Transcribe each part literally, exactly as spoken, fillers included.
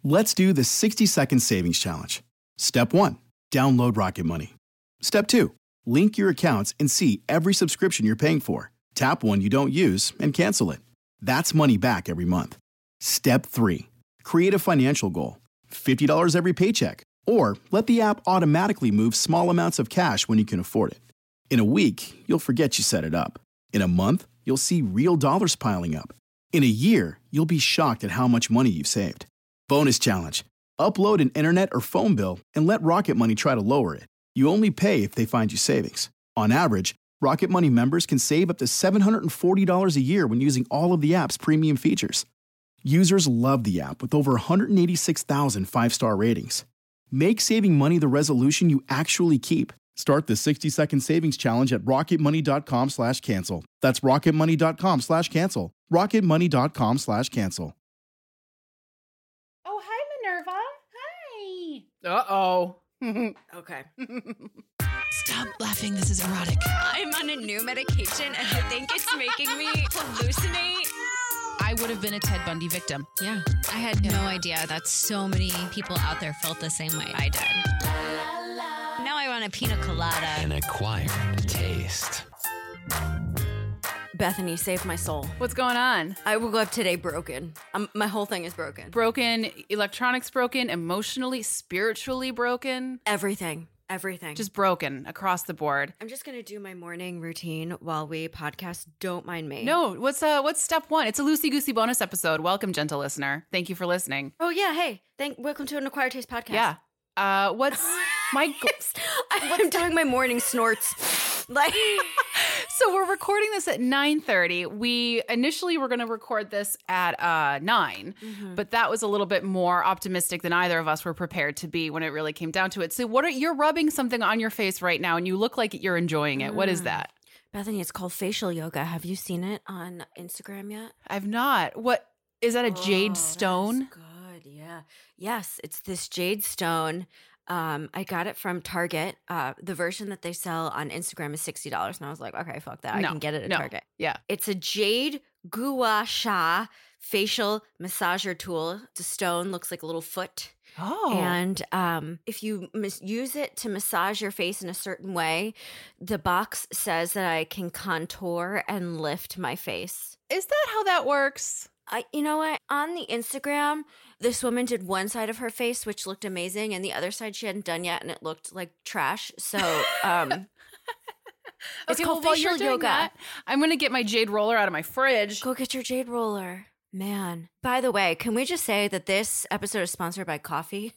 Let's do the sixty second savings challenge. Step one, download Rocket Money. Step two, link your accounts and see every subscription you're paying for. Tap one you don't use and cancel it. That's money back every month. Step three, create a financial goal. fifty dollars every paycheck. Or let the app automatically move small amounts of cash when you can afford it. In a week, you'll forget you set it up. In a month, you'll see real dollars piling up. In a year, you'll be shocked at how much money you've saved. Bonus challenge. Upload an internet or phone bill and let Rocket Money try to lower it. You only pay if they find you savings. On average, Rocket Money members can save up to seven hundred forty dollars a year when using all of the app's premium features. Users love the app with over one hundred eighty-six thousand five-star ratings. Make saving money the resolution you actually keep. Start the sixty second savings challenge at rocketmoney.com slash cancel. That's rocketmoney.com slash cancel. rocketmoney.com slash cancel. Oh, hi, Minerva. Hi. Uh-oh. Okay. Stop laughing. This is erotic. I'm on a new medication and I think it's making me hallucinate. I would have been a Ted Bundy victim. Yeah. I had yeah. no idea that so many people out there felt the same way I did. Now I want a pina colada. An acquired taste. Bethany saved my soul. What's going on? I woke up today broken. Um, my whole thing is broken. Broken, electronics broken, emotionally, spiritually broken. Everything. Everything. Just broken across the board. I'm just going to do my morning routine while we podcast. Don't mind me. No, what's uh what's step one? It's a loosey-goosey bonus episode. Welcome, gentle listener. Thank you for listening. Oh, yeah. Hey, thank. welcome to an Acquired Taste podcast. Yeah. Uh, what's my... Go- I'm doing my morning snorts. Like... So we're recording this at nine thirty. We initially were going to record this at uh, nine, mm-hmm. but that was a little bit more optimistic than either of us were prepared to be when it really came down to it. So what are you're rubbing something on your face right now, and you look like you're enjoying it. Mm. What is that? Bethany, it's called facial yoga. Have you seen it on Instagram yet? I've not. What is that? A jade oh, stone? That's good. Yeah. Yes, it's this jade stone. Um, I got it from Target. Uh, the version that they sell on Instagram is sixty dollars. And I was like, okay, fuck that. No, I can get it at no. Target. Yeah. It's a jade gua sha facial massager tool. It's a stone, looks like a little foot. Oh. And um, if you mis- use it to massage your face in a certain way, the box says that I can contour and lift my face. Is that how that works? I, you know what? On the Instagram, this woman did one side of her face, which looked amazing, and the other side she hadn't done yet, and it looked like trash. So, um, it's okay, called well, facial while you're doing yoga. That, I'm going to get my jade roller out of my fridge. Go get your jade roller. Man. By the way, can we just say that this episode is sponsored by coffee?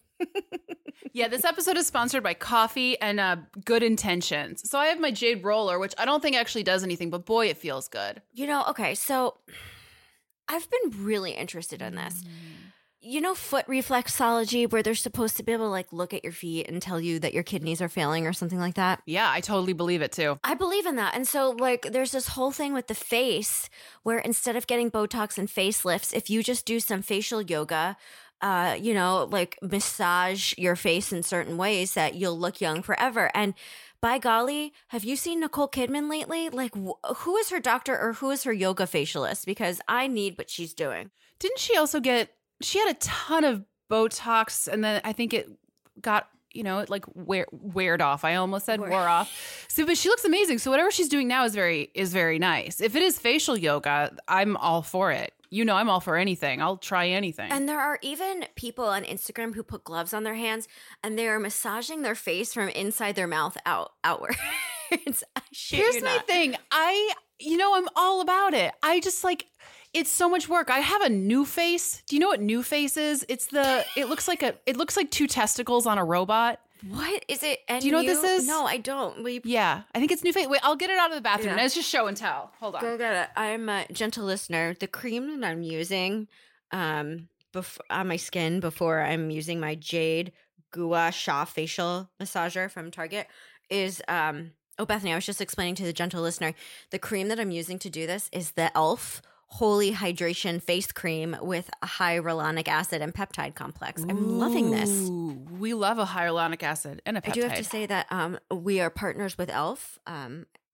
Yeah, this episode is sponsored by coffee and uh, Good Intentions. So I have my jade roller, which I don't think actually does anything, but boy, it feels good. You know, okay, so I've been really interested in this. Mm. You know foot reflexology, where they're supposed to be able to like look at your feet and tell you that your kidneys are failing or something like that? Yeah, I totally believe it too. I believe in that. And so like there's this whole thing with the face where instead of getting Botox and facelifts, if you just do some facial yoga, uh, you know, like massage your face in certain ways, that you'll look young forever. And by golly, have you seen Nicole Kidman lately? Like, wh- who is her doctor or who is her yoga facialist? Because I need what she's doing. Didn't she also get, she had a ton of Botox, and then I think it got, you know, it like wear, weared off. I almost said wore off. So, but she looks amazing. So whatever she's doing now is very, is very nice. If it is facial yoga, I'm all for it. You know, I'm all for anything. I'll try anything. And there are even people on Instagram who put gloves on their hands and they are massaging their face from inside their mouth out outward. It's, I shit Here's you my not. thing. I, you know, I'm all about it. I just like, it's so much work. I have a new face. Do you know what new face is? It's the, it looks like a, it looks like two testicles on a robot. What is it? And Do you know what this is? No, I don't. We Yeah, I think it's new face. Wait, I'll get it out of the bathroom. Yeah. It's just show and tell. Hold on. Go get it. I'm a gentle listener. The cream that I'm using um, bef- on my skin before I'm using my Jade Gua Sha facial massager from Target is, um, oh, Bethany, I was just explaining to the gentle listener, the cream that I'm using to do this is the e l f Holy Hydration Face Cream with a hyaluronic acid and peptide complex. I'm Ooh, loving this. We love a hyaluronic acid and a peptide. I do have to say that um, we are partners with e l f. Um,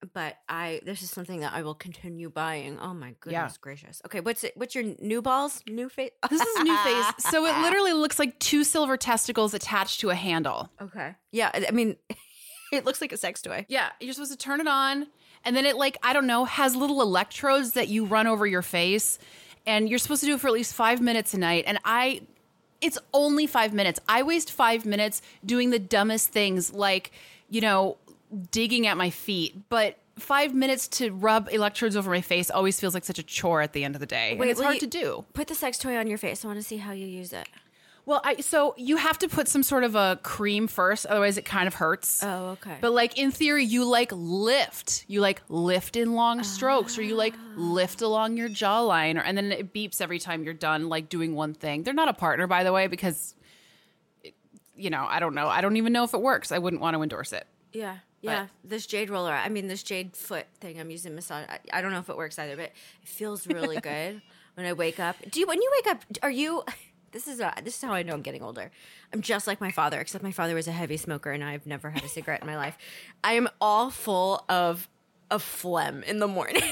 but I this is something that I will continue buying. Oh my goodness Yeah. gracious. Okay, what's it? What's your new balls? New face? This is new face. So it literally looks like two silver testicles attached to a handle. Okay. Yeah, I I mean, it looks like a sex toy. Yeah, you're supposed to turn it on, and then it, like, I don't know, has little electrodes that you run over your face, and you're supposed to do it for at least five minutes a night. And I, it's only five minutes. I waste five minutes doing the dumbest things, like, you know, digging at my feet. But five minutes to rub electrodes over my face always feels like such a chore at the end of the day. Wait, and it's will hard you- to do. Put the sex toy on your face. I want to see how you use it. Well, I so you have to put some sort of a cream first, otherwise it kind of hurts. Oh, okay. But like in theory, you like lift, you like lift in long strokes, or you like lift along your jawline, or and then it beeps every time you're done like doing one thing. They're not a partner, by the way, because it, you know I don't know. I don't even know if it works. I wouldn't want to endorse it. Yeah, yeah. This jade roller, I mean, this jade foot thing I'm using massage. I, I don't know if it works either, but it feels really good when I wake up. Do you? When you wake up, are you? This is a, this is how I know I'm getting older. I'm just like my father, except my father was a heavy smoker, and I've never had a cigarette in my life. I am all full of of phlegm in the morning.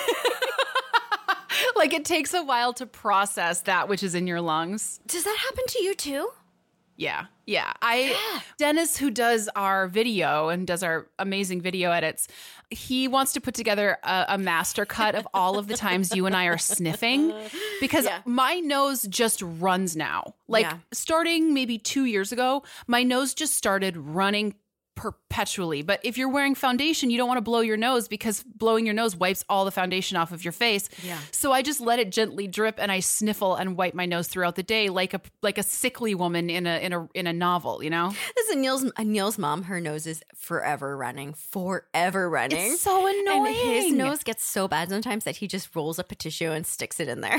Like it takes a while to process that which is in your lungs. Does that happen to you too? Yeah. Yeah. I Dennis, who does our video and does our amazing video edits, he wants to put together a, a master cut of all of the times you and I are sniffing, because Yeah. my nose just runs now. Like Yeah. starting maybe two years ago, my nose just started running perpetually. But if you're wearing foundation, you don't want to blow your nose, because blowing your nose wipes all the foundation off of your face. Yeah. So I just let it gently drip, and I sniffle and wipe my nose throughout the day like a like a sickly woman in a in a in a novel, you know? This is Neil's uh, Neil's mom. Her nose is forever running, forever running. It's so annoying. And his nose gets so bad sometimes that he just rolls up a tissue and sticks it in there.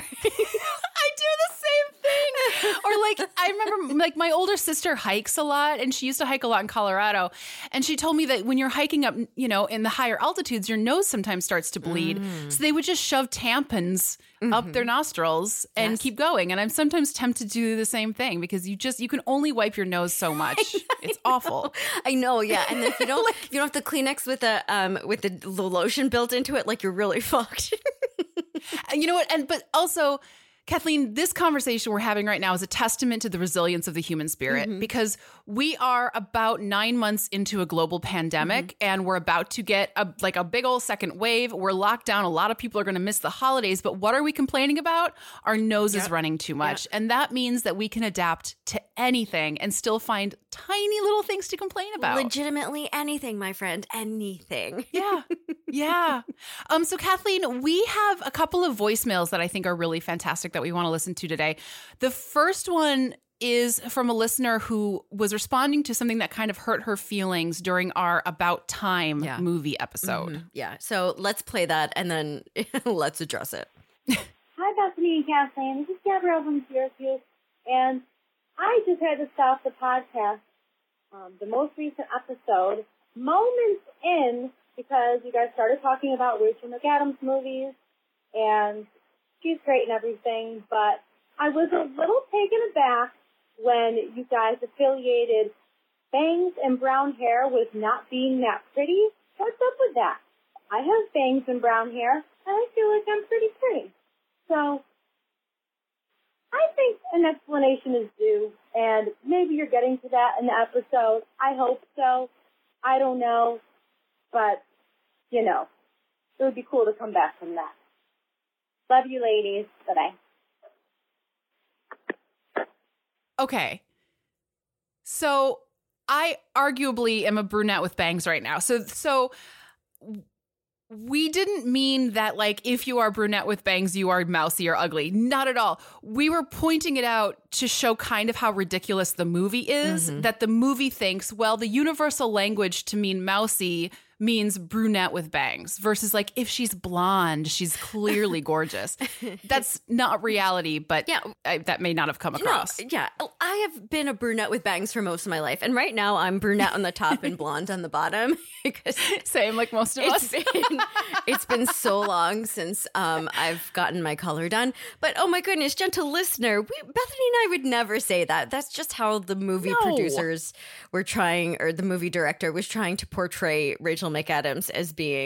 I do the same thing. Or like I remember like my older sister hikes a lot, and she used to hike a lot in Colorado, and she told me that when you're hiking up, you know, in the higher altitudes, your nose sometimes starts to bleed. So they would just shove tampons up their nostrils and Yes. keep going. And I'm sometimes tempted to do the same thing, because you just you can only wipe your nose so much. It's awful. I know, yeah. And if you don't, if you don't have the Kleenex with the um with the, the lotion built into it, like you're really fucked. And you know what? And but also, Kathleen, this conversation we're having right now is a testament to the resilience of the human spirit, because we are about nine months into a global pandemic, and we're about to get a like a big old second wave. We're locked down. A lot of people are going to miss the holidays. But what are we complaining about? Our nose is running too much. And that means that we can adapt to anything and still find tiny little things to complain about. Legitimately anything, my friend, anything. Yeah. Yeah. Um, so Kathleen, we have a couple of voicemails that I think are really fantastic that we want to listen to today. The first one is from a listener who was responding to something that kind of hurt her feelings during our About Time Yeah. movie episode. Mhm. Yeah. So let's play that and then let's address it. Hi, Bethany and Kathleen. This is Gabrielle from Syracuse, and I just had to stop the podcast, um, the most recent episode, moments in, because you guys started talking about Rachel McAdams movies, and she's great and everything, but I was a little taken aback when you guys affiliated bangs and brown hair with not being that pretty. What's up with that? I have bangs and brown hair, and I feel like I'm pretty pretty. So I think an explanation is due, and maybe you're getting to that in the episode. I hope so. I don't know. But, you know, it would be cool to come back from that. Love you, ladies. Bye-bye. Okay. So I arguably am a brunette with bangs right now. So so we didn't mean that, like, if you are brunette with bangs, you are mousy or ugly. Not at all. We were pointing it out to show kind of how ridiculous the movie is, Mm-hmm. that the movie thinks, well, the universal language to mean mousy means brunette with bangs, versus like if she's blonde, she's clearly gorgeous. That's not reality, but Yeah. I, that may not have come No, across. yeah. I have been a brunette with bangs for most of my life. And right now I'm brunette on the top and blonde on the bottom because Same, like most of it's us. been, it's been so long since um, I've gotten my color done. But oh my goodness, gentle listener, we, Bethany and I would never say that. That's just how the movie No. producers were trying, or the movie director was trying to portray Rachel McAdams as being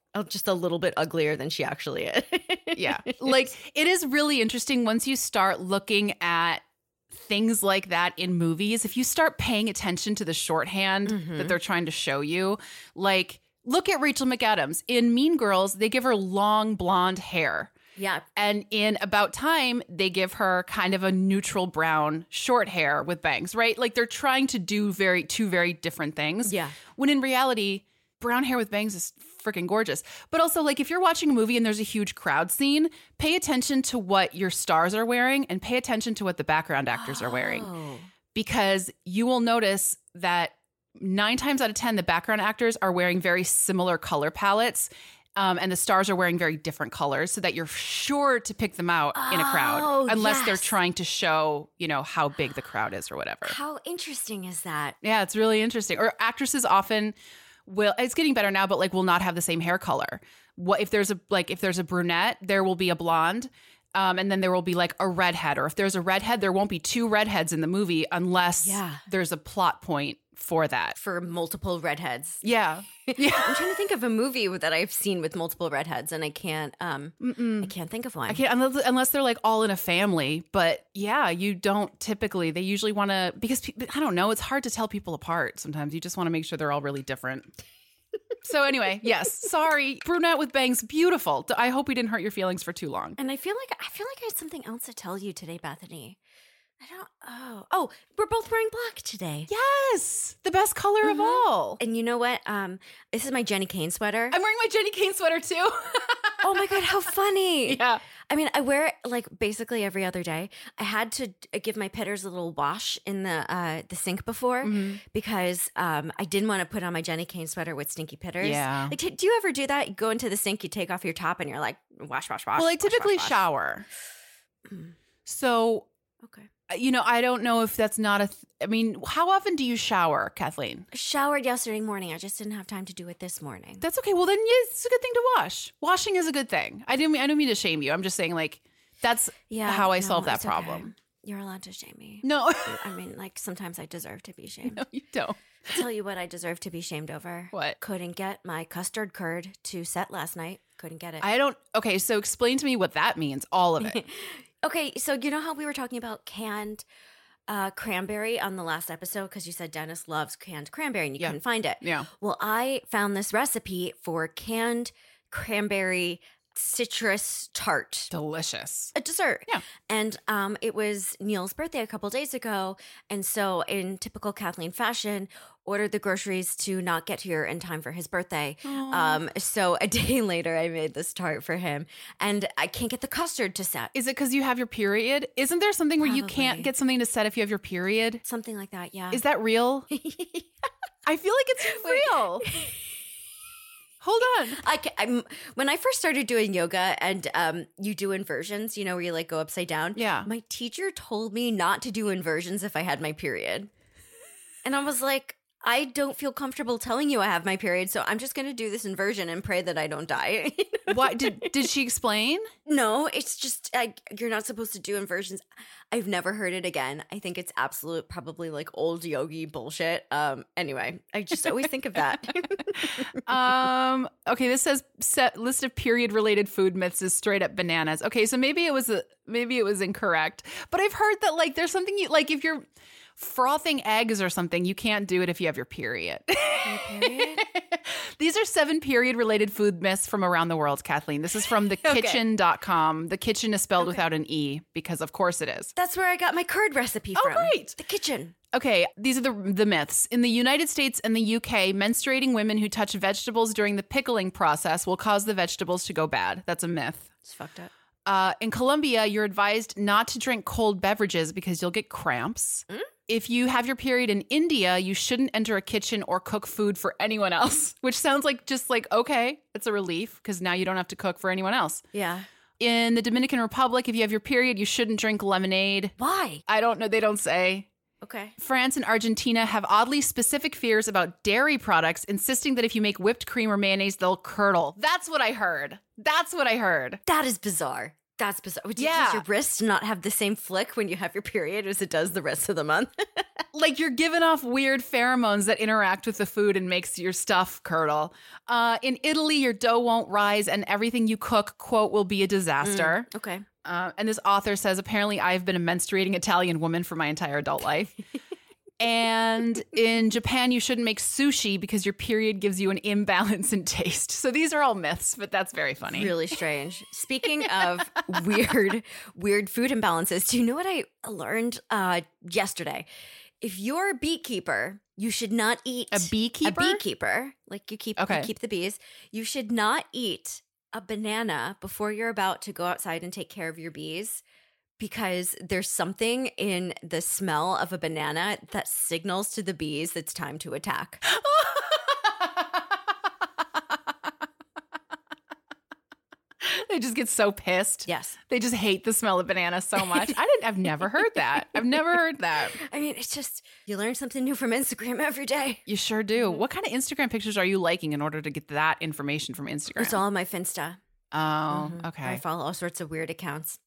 uh, just a little bit uglier than she actually is. Yeah. Like, it is really interesting once you start looking at things like that in movies. If you start paying attention to the shorthand Mhm. that they're trying to show you, like, look at Rachel McAdams. In Mean Girls, they give her long blonde hair. Yeah. And in About Time, they give her kind of a neutral brown short hair with bangs, right? Like, they're trying to do very two very different things. Yeah. When in reality, brown hair with bangs is freaking gorgeous. But also, like, if you're watching a movie and there's a huge crowd scene, pay attention to what your stars are wearing and pay attention to what the background actors are wearing. Oh. Because you will notice that nine times out of ten, the background actors are wearing very similar color palettes. Um, and the stars are wearing very different colors so that you're sure to pick them out in a crowd. Oh, Unless they're yes. trying to show, you know, how big the crowd is or whatever. How interesting is that? Yeah, it's really interesting. Or actresses often will, it's getting better now, but like will not have the same hair color. What if there's a, like if there's a brunette, there will be a blonde. Um, and then there will be like a redhead. Or if there's a redhead, there won't be two redheads in the movie unless Yeah. there's a plot point for that. For multiple redheads. Yeah. Yeah. I'm trying to think of a movie that I've seen with multiple redheads, and I can't. Um, Mm-mm. I can't think of one. I can't unless, unless they're like all in a family. But yeah, you don't typically. They usually want to because pe- I don't know. It's hard to tell people apart. Sometimes you just want to make sure they're all really different. So anyway, yes. Sorry, brunette with bangs, beautiful. I hope we didn't hurt your feelings for too long. And I feel like I feel like I had something else to tell you today, Bethany. I don't. Oh, oh, we're both wearing black today. Yes, the best color of Mhm. all. And you know what? Um, this is my Jenny Kane sweater. I'm wearing my Jenny Kane sweater too. Oh my god, how funny! Yeah. I mean, I wear it like basically every other day. I had to uh, give my pitters a little wash in the uh, the sink before Mhm. because um, I didn't want to put on my Jenny Kane sweater with stinky pitters. Yeah. Like, t- do you ever do that? You go into the sink, you take off your top, and you're like, wash, wash, wash. Well, I wash, typically wash, wash. shower. Mm. So, Okay. you know, I don't know if that's not a. Th- I mean, how often do you shower, Kathleen? I showered yesterday morning. I just didn't have time to do it this morning. That's okay. Well, then yeah, it's a good thing to wash. Washing is a good thing. I didn't. mean- I don't mean to shame you. I'm just saying, like, that's Yeah, how I no, solve that it's okay. problem. You're allowed to shame me. No, I mean, like, sometimes I deserve to be shamed. no, you don't. I'll tell you what I deserve to be shamed over. What? Couldn't get my custard curd to set last night. Couldn't get it. I don't. Okay, so explain to me what that means. All of it. Okay, so you know how we were talking about canned uh, cranberry on the last episode because you said Dennis loves canned cranberry and you Yeah. couldn't find it. Yeah. Well, I found this recipe for canned cranberry citrus tart. Delicious. A dessert. Yeah. And um, it was Neil's birthday a couple days ago. And so, in typical Kathleen fashion, ordered the groceries to not get here in time for his birthday. Um, so, a day later, I made this tart for him. And I can't get the custard to set. Is it because you have your period? Isn't there something where you Probably. can't get something to set if you have your period? Something like that, yeah. Is that real? I feel like it's real. Hold on. I ca- I'm, when I first started doing yoga and um, you do inversions, you know, where you like go upside down. Yeah. My teacher told me not to do inversions if I had my period. And I was like, I don't feel comfortable telling you I have my period, so I'm just going to do this inversion and pray that I don't die. Why did did she explain? No, it's just like you're not supposed to do inversions. I've never heard it again. I think it's absolute, probably like old yogi bullshit. Um. Anyway, I just always think of that. Um. Okay. This says set list of period related food myths is straight up bananas. Okay, so maybe it was a, maybe it was incorrect, but I've heard that like there's something you like if you're frothing eggs or something, you can't do it if you have your period. period? These are seven period related food myths from around the world, Kathleen. This is from the kitchen dot com. The kitchen is spelled without an E because of course it is. That's where I got my curd recipe Oh, from. great. The kitchen. Okay, these are the the myths. In the United States and the U K, menstruating women who touch vegetables during the pickling process will cause the vegetables to go bad. That's a myth. It's fucked up. Uh, in Colombia, you're advised not to drink cold beverages because you'll get cramps. Mm? If you have your period in India, you shouldn't enter a kitchen or cook food for anyone else, which sounds like just like, okay, it's a relief because now you don't have to cook for anyone else. Yeah. In the Dominican Republic, if you have your period, you shouldn't drink lemonade. Why? I don't know. They don't say. Okay. France and Argentina have oddly specific fears about dairy products, insisting that if you make whipped cream or mayonnaise, they'll curdle. That's what I heard. That's what I heard. That is bizarre. That's bizarre. Does Yeah. your wrist not have the same flick when you have your period as it does the rest of the month? Like you're giving off weird pheromones that interact with the food and makes your stuff curdle. Uh, in Italy, your dough won't rise and everything you cook, quote, will be a disaster. Mm, okay. Uh, and this author says, apparently I've been a menstruating Italian woman for my entire adult life. And in Japan, you shouldn't make sushi because your period gives you an imbalance in taste. So these are all myths, but that's very funny. Really strange. Speaking of weird, weird food imbalances, do you know what I learned uh, yesterday? If you're a beekeeper, you should not eat A beekeeper? A beekeeper, like you keep Okay. you keep the bees. You should not eat a banana before you're about to go outside and take care of your bees. Because there's something in the smell of a banana that signals to the bees it's time to attack. They just get so pissed. Yes. They just hate the smell of banana so much. I didn't I've never heard that. I've never heard that. I mean, it's just, you learn something new from Instagram every day. You sure do. What kind of Instagram pictures are you liking in order to get that information from Instagram? It's all on my Finsta. Oh, Mhm. okay. I follow all sorts of weird accounts.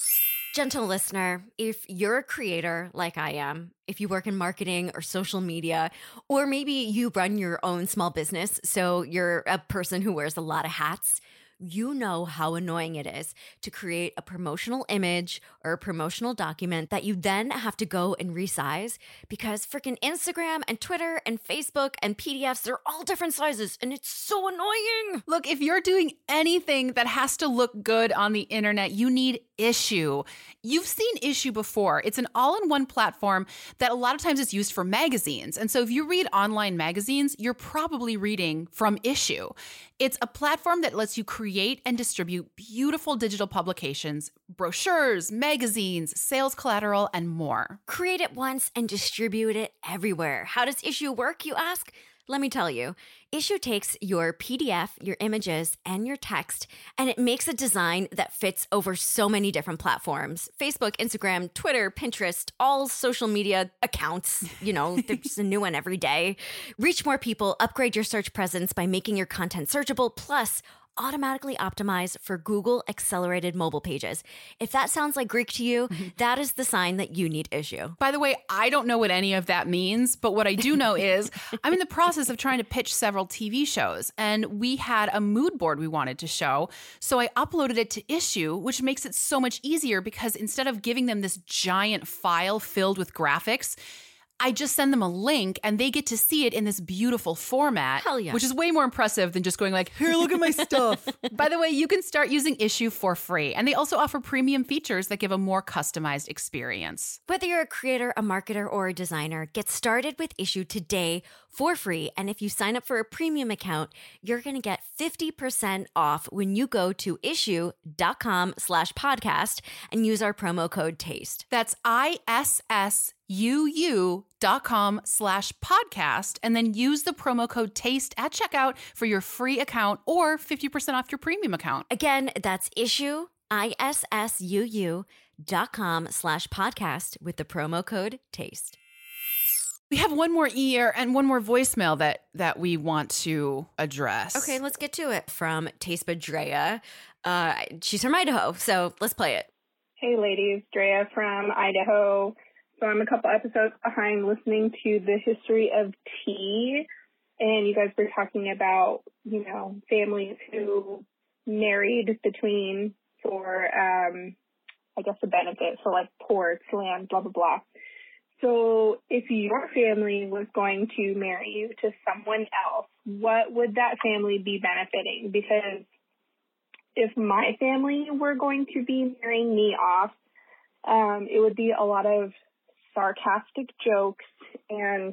Gentle listener, if you're a creator like I am, if you work in marketing or social media, or maybe you run your own small business, so you're a person who wears a lot of hats, you know how annoying it is to create a promotional image or a promotional document that you then have to go and resize because freaking Instagram and Twitter and Facebook and P D Fs, they're all different sizes and it's so annoying. Look, if you're doing anything that has to look good on the internet, you need Issue. You've seen Issue before. It's an all-in-one platform that a lot of times is used for magazines. And so if you read online magazines, you're probably reading from Issue. It's a platform that lets you create and distribute beautiful digital publications, brochures, magazines, sales collateral, and more. Create it once and distribute it everywhere. How does Issue work, you ask? Let me tell you. Issue takes your P D F, your images, and your text, and it makes a design that fits over so many different platforms. Facebook, Instagram, Twitter, Pinterest, all social media accounts. You know, there's a new one every day. Reach more people, upgrade your search presence by making your content searchable, plus automatically optimize for Google accelerated mobile pages. If that sounds like Greek to you, that is the sign that you need Issue. By the way, I don't know what any of that means, but what I do know is I'm in the process of trying to pitch several T V shows, and we had a mood board we wanted to show. So I uploaded it to Issue, which makes it so much easier because instead of giving them this giant file filled with graphics, I just send them a link and they get to see it in this beautiful format. Hell yeah. Which is way more impressive than just going like, here, look at my stuff. By the way, you can start using Issue for free. And they also offer premium features that give a more customized experience. Whether you're a creator, a marketer, or a designer, get started with Issue today for free. And if you sign up for a premium account, you're going to get fifty percent off when you go to issue.com slash podcast and use our promo code TASTE. That's I S S U U dot com slash podcast, and then use the promo code TASTE at checkout for your free account or fifty percent off your premium account. Again, that's issue, I S S U U dot com slash podcast with the promo code TASTE. We have one more ear and one more voicemail that that we want to address. Okay, let's get to it. From Taste Drea. Uh, she's from Idaho, so let's play it. Hey, ladies. Drea from Idaho. So I'm a couple episodes behind listening to the history of tea, and you guys were talking about, you know, families who married between for, um, I guess, a benefit, so like ports, land, blah, blah, blah. So if your family was going to marry you to someone else, what would that family be benefiting? Because if my family were going to be marrying me off, um, it would be a lot of sarcastic jokes and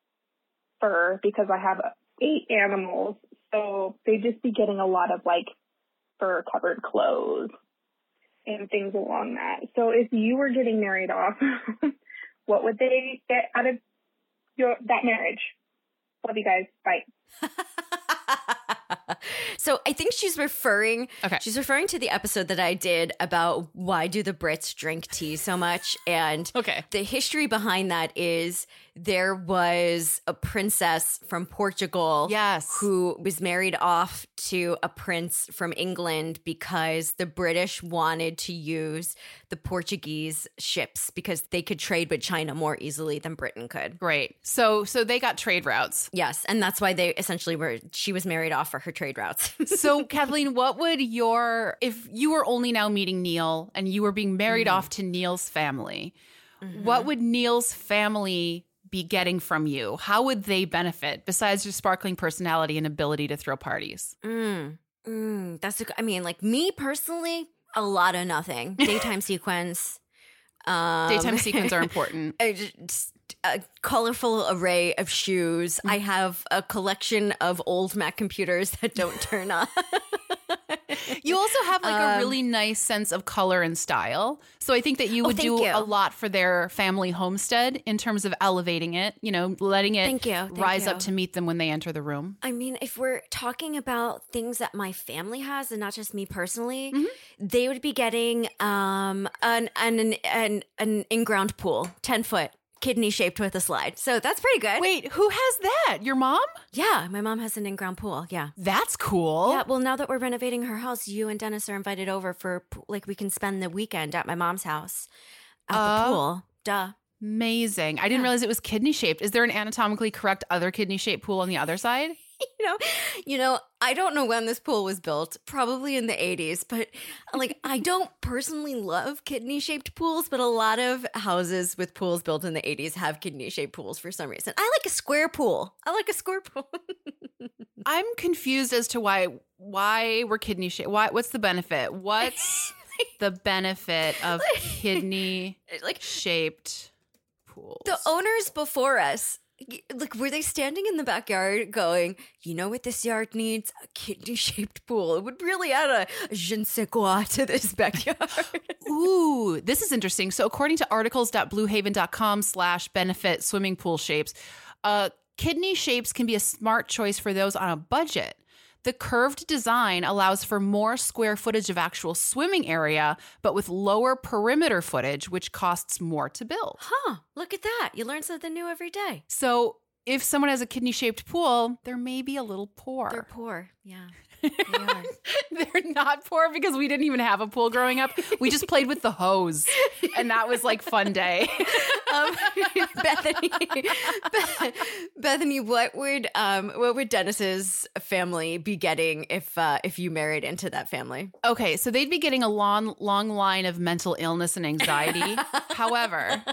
fur because I have eight animals. So they'd just be getting a lot of like fur covered clothes and things along that. So if you were getting married off, what would they get out of your that marriage? Love you guys. Bye. So I think she's referring Okay. she's referring to the episode that I did about why do the Brits drink tea so much. And Okay. the history behind that is there was a princess from Portugal Yes. who was married off to a prince from England because the British wanted to use the Portuguese ships because they could trade with China more easily than Britain could. Great. So so they got trade routes. Yes, and that's why they essentially were she was married off for her trade routes. So Kathleen, what would your if you were only now meeting Neil and you were being married Mm-hmm. off to Neil's family, what would Neil's family be getting from you? How would they benefit besides your sparkling personality and ability to throw parties? Mm, mm, that's a, I mean, like me personally, a lot of nothing. Daytime sequence. Um, Daytime sequence are important. a, just a colorful array of shoes. I have a collection of old Mac computers that don't turn on. You also have like a Um, really nice sense of color and style. So I think that you Oh, would thank do you. a lot for their family homestead in terms of elevating it, you know, letting it Thank you, thank rise you. up to meet them when they enter the room. I mean, if we're talking about things that my family has and not just me personally, Mm-hmm. they would be getting um, an, an, an, an in-ground pool, ten foot, kidney shaped with a slide. So that's pretty good. Wait, who has that? Your mom? Yeah, my mom has an in-ground pool. Yeah. That's cool. Yeah, well, now that we're renovating her house, you and Dennis are invited over for, like, we can spend the weekend at my mom's house at Oh. the pool. Duh. Amazing. I didn't realize it was kidney shaped. Is there an anatomically correct other kidney shaped pool on the other side? You know, you know, I don't know when this pool was built, probably in the eighties, but like I don't personally love kidney-shaped pools, but a lot of houses with pools built in the eighties have kidney-shaped pools for some reason. I like a square pool. I like a square pool. I'm confused as to why why we're kidney shaped. Why what's the benefit? What's the benefit of kidney Like shaped pools? the owners before us, like, were they standing in the backyard going, you know what this yard needs? A kidney-shaped pool. It would really add a je ne sais quoi to this backyard. Ooh, this is interesting. So according to articles.bluehaven.com slash benefit swimming pool shapes, uh, kidney shapes can be a smart choice for those on a budget. The curved design allows for more square footage of actual swimming area, but with lower perimeter footage, which costs more to build. Huh, look at that. You learn something new every day. So if someone has a kidney-shaped pool, they're maybe a little poor. They're poor. Yeah. They are. They're not poor because we didn't even have a pool growing up. We just played with the hose, and that was like fun day. um, Bethany, Bethany, what would um, what would Dennis's family be getting if uh, if you married into that family? Okay, so they'd be getting a long, long line of mental illness and anxiety. However,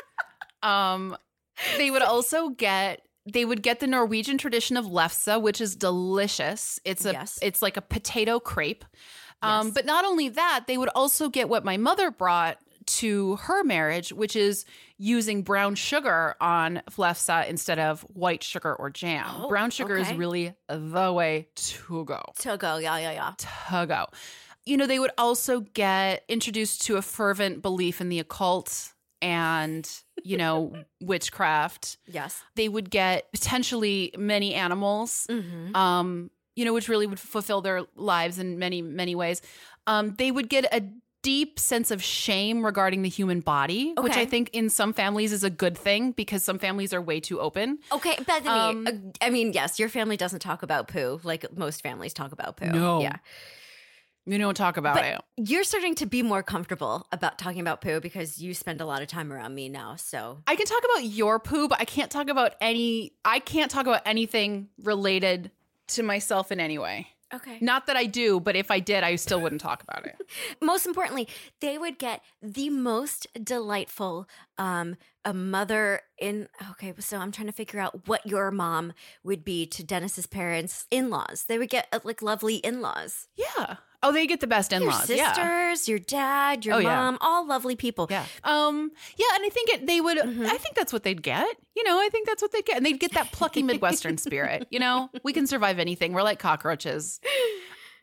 um, they would also get they would get the Norwegian tradition of lefse, which is delicious. It's a Yes. it's like a potato crepe. Um, Yes. But not only that, they would also get what my mother brought to her marriage, which is using brown sugar on lefse instead of white sugar or jam. Oh, brown sugar is okay. really the way to go. To go, yeah, yeah, yeah. To go. You know, they would also get introduced to a fervent belief in the occult and, you know, witchcraft. Yes. They would get potentially many animals, Mm-hmm. um, you know, which really would fulfill their lives in many, many ways. Um, they would get a deep sense of shame regarding the human body, which Okay. I think in some families is a good thing because some families are way too open. Okay, Bethany. Um, uh, I mean, yes, your family doesn't talk about poo like most families talk about poo. No. Yeah. We don't talk about But it. you're starting to be more comfortable about talking about poo because you spend a lot of time around me now. So I can talk about your poo, but I can't talk about any I can't talk about anything related to myself in any way. okay. Not that I do, but if I did, I still wouldn't talk about it. Most importantly, they would get the most delightful um a mother in okay, so I'm trying to figure out what your mom would be to Dennis's parents in-laws. They would get uh, like lovely in-laws. Yeah. Oh, they get the best in-laws. Your Yeah. sisters, your dad, your Oh, yeah. mom, all lovely people. Yeah. Um. Yeah, and I think it, they would. Mm-hmm. I think that's what they'd get. You know, I think that's what they'd get, and they'd get that plucky Midwestern spirit. You know, we can survive anything. We're like cockroaches.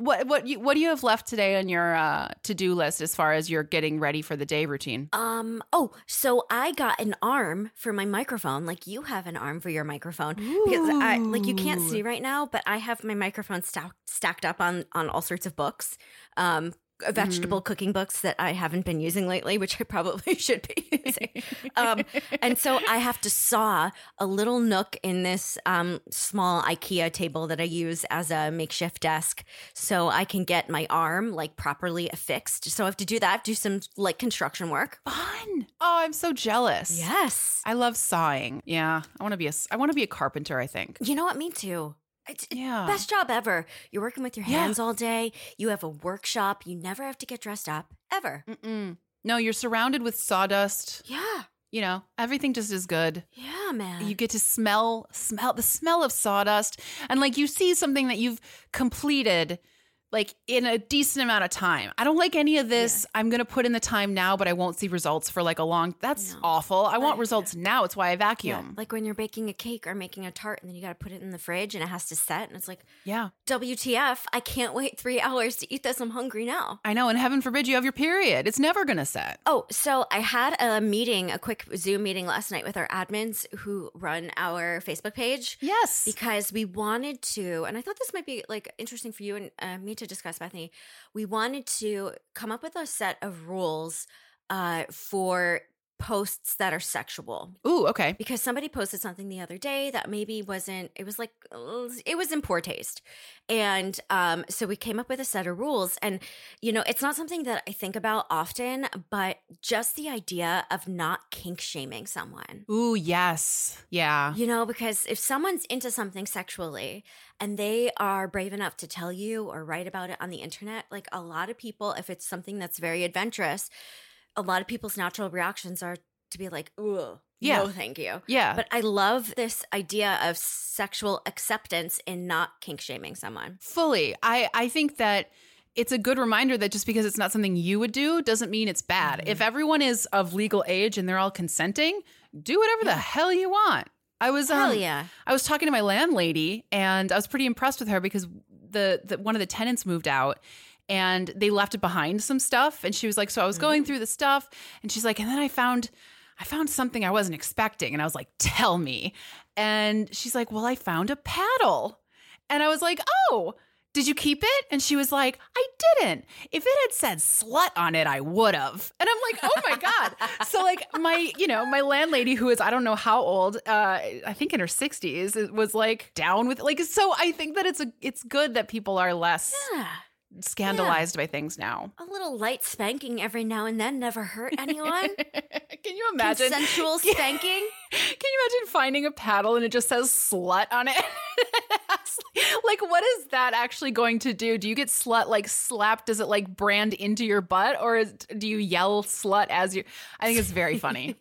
What what you, what do you have left today on your uh, to-do list as far as your getting ready for the day routine? Um. Oh, so I got an arm for my microphone. Like you have an arm for your microphone Ooh. because I like you can't see right now, but I have my microphone stack, stacked up on on all sorts of books. Um. vegetable mm. cooking books that I haven't been using lately, which I probably should be using. um, and so I have to saw a little nook in this um, small IKEA table that I use as a makeshift desk so I can get my arm like properly affixed. So I have to do that, do some like construction work. Fun. Oh, I'm so jealous. Yes. I love sawing. Yeah. I want to be a, I want to be a carpenter, I think. You know what? Me too. It's yeah. Best job ever. You're working with your hands yeah. all day. You have a workshop. You never have to get dressed up, ever. Mm-mm. No, you're surrounded with sawdust. Yeah. You know, everything just is good. Yeah, man. You get to smell, smell the smell of sawdust. And like you see something that you've completed like in a decent amount of time. I don't like any of this. Yeah. I'm going to put in the time now, but I won't see results for like a long, that's no. awful. I want results now. It's why I vacuum. Yeah. Like when you're baking a cake or making a tart and then you got to put it in the fridge and it has to set. And it's like, yeah, W T F, I can't wait three hours to eat this. I'm hungry now. I know. And heaven forbid you have your period. It's never going to set. Oh, so I had a meeting, a quick Zoom meeting last night with our admins who run our Facebook page. Yes. Because we wanted to, and I thought this might be like interesting for you and uh, me to discuss, Bethany. We wanted to come up with a set of rules uh, for posts that are sexual. Ooh, okay. Because somebody posted something the other day that maybe wasn't, it was like, it was in poor taste. And um, so we came up with a set of rules. And, you know, it's not something that I think about often, but just the idea of not kink shaming someone. Ooh, yes. Yeah. You know, because if someone's into something sexually and they are brave enough to tell you or write about it on the internet, like a lot of people, if it's something that's very adventurous, a lot of people's natural reactions are to be like, ooh, yeah. no, thank you. Yeah. But I love this idea of sexual acceptance in not kink shaming someone. Fully. I, I think that it's a good reminder that just because it's not something you would do doesn't mean it's bad. Mm-hmm. If everyone is of legal age and they're all consenting, do whatever yeah. the hell you want. I was hell um, yeah. I was talking to my landlady and I was pretty impressed with her because the, the one of the tenants moved out. And they left it behind some stuff. And she was like, so I was going through the stuff. And she's like, and then I found, I found something I wasn't expecting. And I was like, tell me. And she's like, well, I found a paddle. And I was like, oh, did you keep it? And she was like, I didn't. If it had said slut on it, I would have. And I'm like, oh my God. So like my, you know, my landlady who is, I don't know how old, uh, I think in her sixties, was like down with, like, so I think that it's a, it's good that people are less yeah. scandalized yeah. by things now. A little light spanking every now and then never hurt anyone. Can you imagine? Consensual spanking? Can you imagine finding a paddle and it just says slut on it? Like, what is that actually going to do? Do you get slut like slapped? Does it like brand into your butt? Or is, do you yell slut as you? I think it's very funny.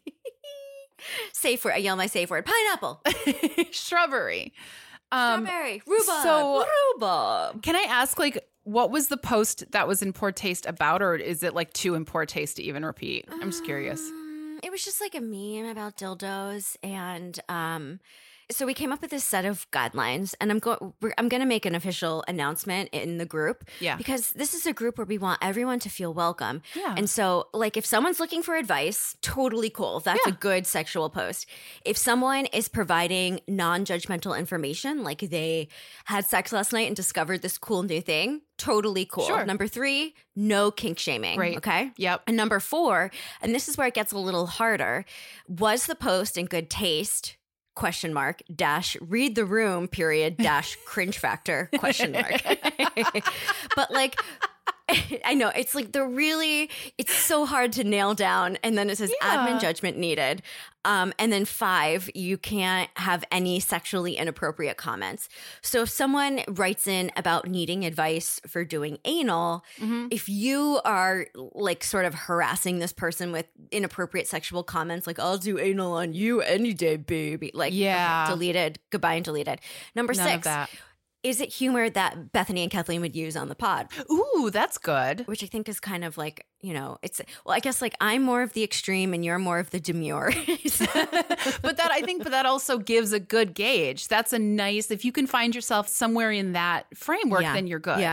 Safe word. I yell my safe word. Pineapple. Shrubbery. Um, Strawberry. Rhubarb. So, rhubarb. Can I ask, like, what was the post that was in poor taste about, or is it like too in poor taste to even repeat? I'm just curious. Um, it was just like a meme about dildos, and um, so we came up with this set of guidelines, and I'm going. I'm going to make an official announcement in the group, yeah, because this is a group where we want everyone to feel welcome. Yeah, and so like if someone's looking for advice, totally cool. That's yeah. a good sexual post. If someone is providing non-judgmental information, like they had sex last night and discovered this cool new thing, totally cool. Sure. Number three, no kink shaming. Right. Okay. Yep. And number four, and this is where it gets a little harder, was the post in good taste? Question mark dash read the room period dash cringe factor question mark. But like, I know it's like the really, it's so hard to nail down. And then it says yeah. admin judgment needed. Um, and then five, you can't have any sexually inappropriate comments. So if someone writes in about needing advice for doing anal, mm-hmm. if you are like sort of harassing this person with inappropriate sexual comments, like I'll do anal on you any day, baby. Like, yeah, okay, deleted, goodbye and deleted. Number None six. Of that. Is it humor that Bethany and Kathleen would use on the pod? Ooh, that's good. Which I think is kind of like, you know, it's, well, I guess like I'm more of the extreme and you're more of the demure. But that, I think, but that also gives a good gauge. That's a nice, if you can find yourself somewhere in that framework, yeah. then you're good. Yeah.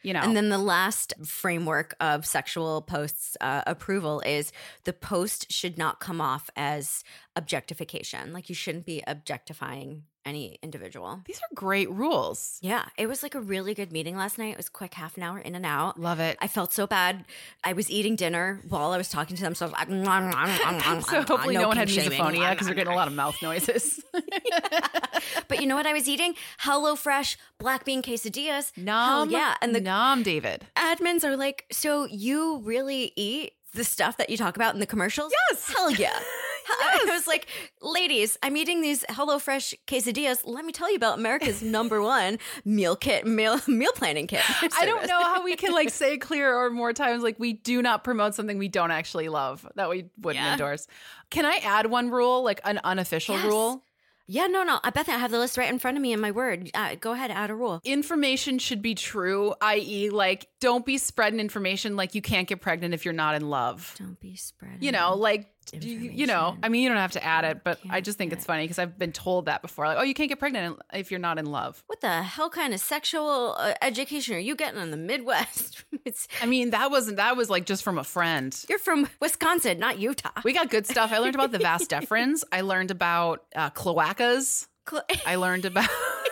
you know. And then the last framework of sexual posts uh, approval is the post should not come off as objectification. Like you shouldn't be objectifying any individual. These are great rules. Yeah, it was like a really good meeting last night. It was quick, half an hour in and out. Love it. I felt so bad. I was eating dinner while I was talking to them, so I was like, mwah, mwah, mwah, mwah, so hopefully no, no one had shaming. misophonia because we're getting a lot of mouth noises. Yeah. But you know what I was eating? HelloFresh black bean quesadillas. Nom, Hell yeah. And the nom, David. admins are like, so you really eat the stuff that you talk about in the commercials? Yes. Hell yeah. I was like, ladies, I'm eating these HelloFresh quesadillas. Let me tell you about America's number one meal kit, meal meal planning kit. I don't know how we can like say clear or more times like we do not promote something we don't actually love that we wouldn't Yeah. endorse. Can I add one rule, like an unofficial Yes. rule? Yeah, no, no. I bet that I have the list right in front of me in my Word. Uh, go ahead, add a rule. Information should be true, that is, like, don't be spreading information like you can't get pregnant if you're not in love. Don't be spreading. You know, like, you, you know, information. I mean, you don't have to add it, but Can't I just think get it's funny because I've been told that before. Like, oh, you can't get pregnant if you're not in love. What the hell kind of sexual uh, education are you getting in the Midwest? It's, I mean, that wasn't, that was like just from a friend. you're from Wisconsin, not Utah. We got good stuff. I learned about the vas deferens. I learned about uh, cloacas. Clo- I learned about.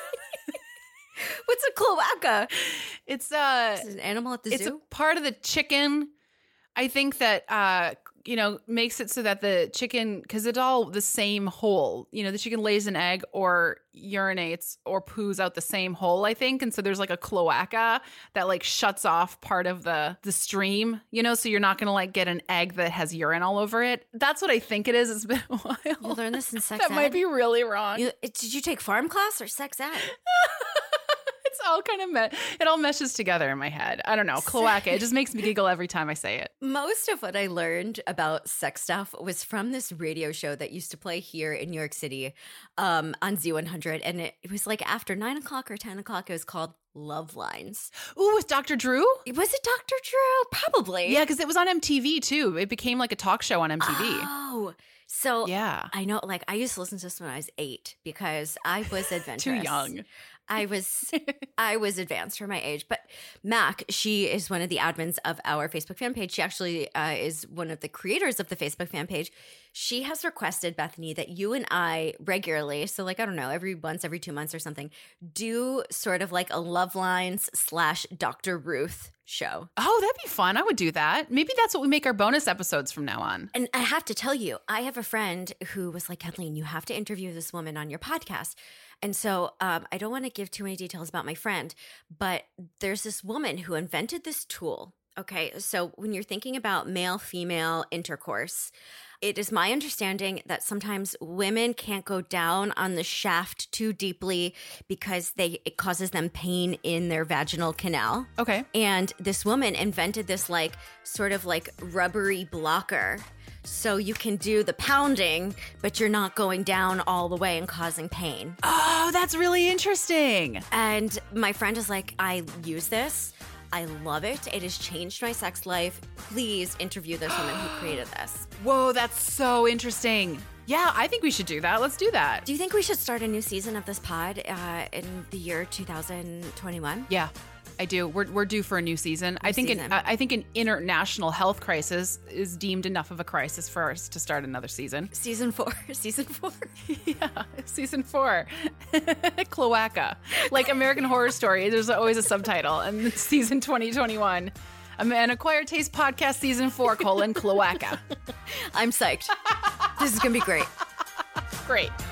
What's a cloaca? It's uh, Is it an animal at the it's zoo? a part of the chicken. I think that uh, you know, makes it so that the chicken, because it's all the same hole. You know, the chicken lays an egg or urinates or poos out the same hole, I think. And so there's like a cloaca that like shuts off part of the the stream, you know, so you're not going to like get an egg that has urine all over it. That's what I think it is. It's been a while. You learned this in sex That ed? might be really wrong. You, it- did you take farm class or sex ed? It's all kind of, me- it all meshes together in my head. I don't know. Cloaca. It just makes me giggle every time I say it. Most of what I learned about sex stuff was from this radio show that used to play here in New York City um, on Z one hundred. And it, it was like after nine o'clock or ten o'clock, it was called Love Lines. Ooh, with Doctor Drew? Was it Doctor Drew? Probably. Yeah, because it was on M T V too. It became like a talk show on M T V. Oh, so Yeah. I know, like, I used to listen to this when I was eight because I was adventurous. Too young. I was I was advanced for my age. But Mac, she is one of the admins of our Facebook fan page. She actually uh, is one of the creators of the Facebook fan page. She has requested, Bethany, that you and I regularly, so like, I don't know, every once, every two months or something, do sort of like a Love Lines slash Doctor Ruth show. Oh, that'd be fun. I would do that. Maybe that's what we make our bonus episodes from now on. And I have to tell you, I have a friend who was like, Kathleen, you have to interview this woman on your podcast. And so um, I don't want to give too many details about my friend, but there's this woman who invented this tool. Okay, so when you're thinking about male-female intercourse, it is my understanding that sometimes women can't go down on the shaft too deeply because they it causes them pain in their vaginal canal. Okay. And this woman invented this like sort of like rubbery blocker. So you can do the pounding, but you're not going down all the way and causing pain. Oh, that's really interesting. And my friend is like, I use this. I love it. It has changed my sex life. Please interview this woman who created this. Whoa, that's so interesting. Yeah, I think we should do that. Let's do that. Do you think we should start a new season of this pod uh, in the year two thousand twenty-one? Yeah, I do. We're we're due for a new season. I think season. an I I think an international health crisis is deemed enough of a crisis for us to start another season. Season four. Season four. Yeah, season four. Cloaca. Like American Horror Story, there's always a subtitle. And it's season twenty twenty-one. An Acquired Taste Podcast season four, colon, Cloaca. I'm psyched. This is going to be great. Great.